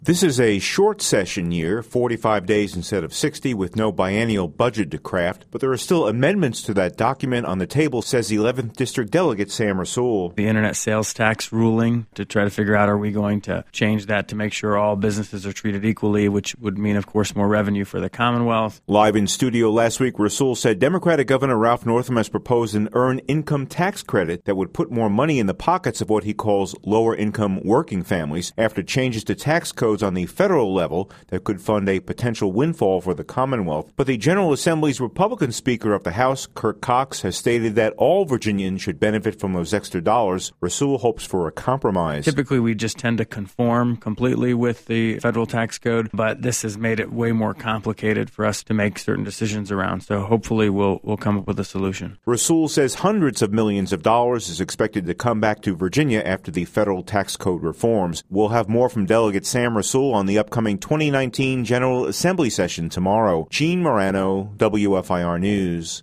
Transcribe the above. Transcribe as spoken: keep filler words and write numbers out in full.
This is a short session year, forty-five days instead of sixty, with no biennial budget to craft, but there are still amendments to that document on the table, says the eleventh District Delegate Sam Rasool. The internet sales tax ruling to try to figure out, are we going to change that to make sure all businesses are treated equally, which would mean, of course, more revenue for the Commonwealth. Live in studio last week, Rasool said Democratic Governor Ralph Northam has proposed an earned income tax credit that would put more money in the pockets of what he calls lower-income working families after changes to tax codes on the federal level that could fund a potential windfall for the Commonwealth. But the General Assembly's Republican Speaker of the House, Kirk Cox, has stated that all Virginians should benefit from those extra dollars. Rasool hopes for a compromise. Typically, we just tend to conform completely with the federal tax code, but this has made it way more complicated for us to make certain decisions around. So hopefully we'll we'll come up with a solution. Rasool says hundreds of millions of dollars is expected to come back to Virginia after the federal tax code reforms. We'll have more from Delegate Sam Rasool on the upcoming twenty nineteen General Assembly session tomorrow. Gene Morano, W F I R News.